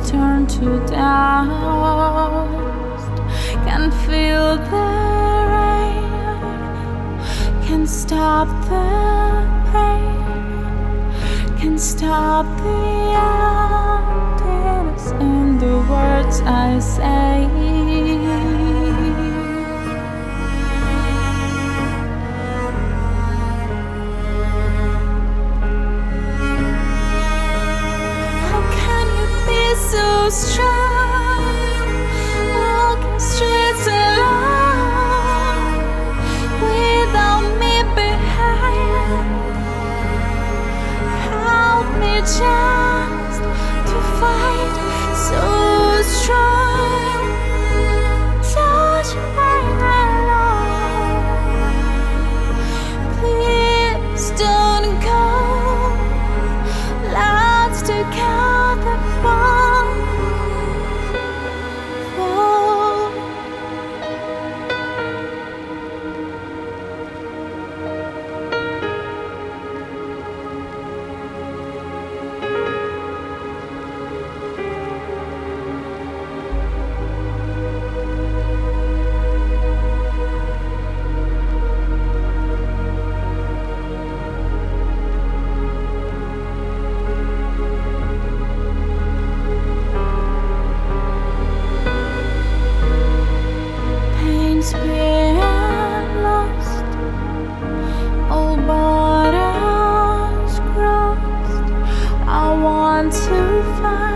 turn to dust. Can feel the rain, can stop the pain, can stop the emptiness in the words I say. So strong, walking streets alone, without me behind. Help me just to fight so strong, such pain alone. Please don't go. Let's together fall. Been lost, all borders crossed. I want to find